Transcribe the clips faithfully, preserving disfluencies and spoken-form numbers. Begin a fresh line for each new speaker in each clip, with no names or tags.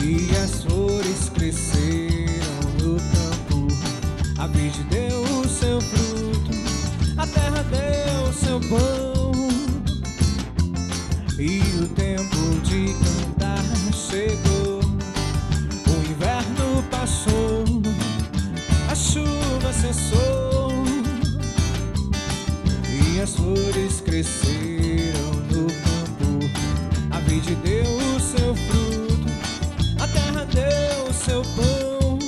e as flores cresceram no campo. A vide deu o seu fruto, a terra deu o seu pão, e o tempo de cantar chegou. O inverno passou, a chuva cessou, e as flores cresceram no campo. A vide deu o seu fruto, a terra deu o seu pão,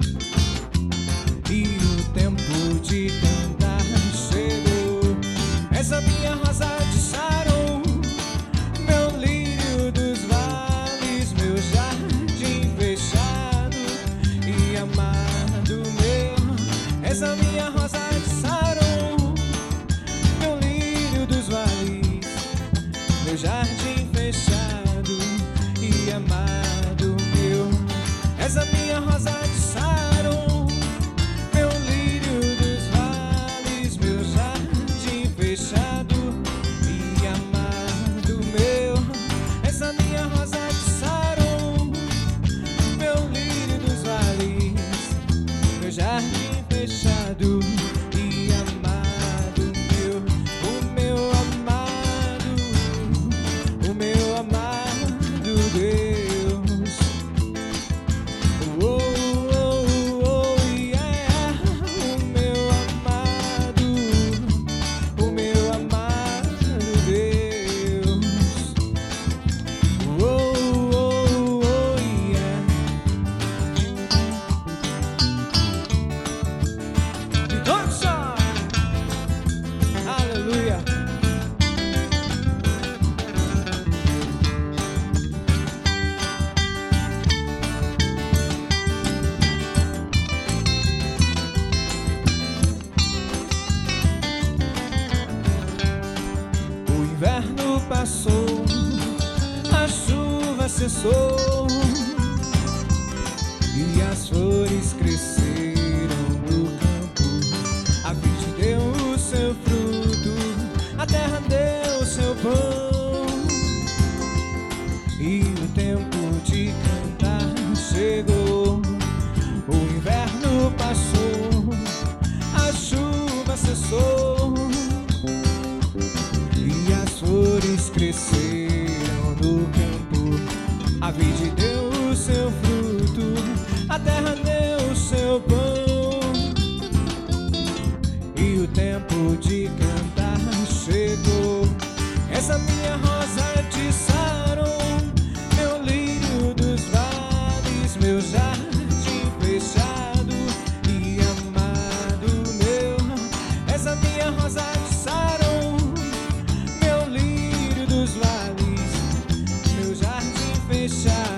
e o tempo de cantar chegou. És a minha rosa de Sharon, meu lírio dos vales, meu jardim fechado e amado meu. És a minha rosa de Sharon, meu lírio dos vales, meu jardim fechado e amado meu. És a minha rosa de Sharon, meu lírio dos vales, meu jardim fechado e amado meu. És a minha rosa de Sharon, meu lírio dos vales, meu jardim fechado e amado meu. O meu amado, o meu amado Deus. Oh, oh, oh, yeah. O meu amado, o meu amado Deus. Oh, oh, oh, yeah. E todos só. Aleluia. O inverno passou, a chuva cessou, e as flores cresceram no campo. A vide deu o seu fruto, a terra deu o seu pão, e o tempo de cantar chegou. O inverno passou, a chuva cessou, e as flores cresceram no campo. A vide deu o seu fruto, a terra deu o seu pão, e o tempo de cantar chegou. Essa minha rosa de Sharon, meu lírio dos vales, meu jardim fechado e amado meu. Essa minha rosa de Sharon, meu lírio dos vales, meu jardim fechado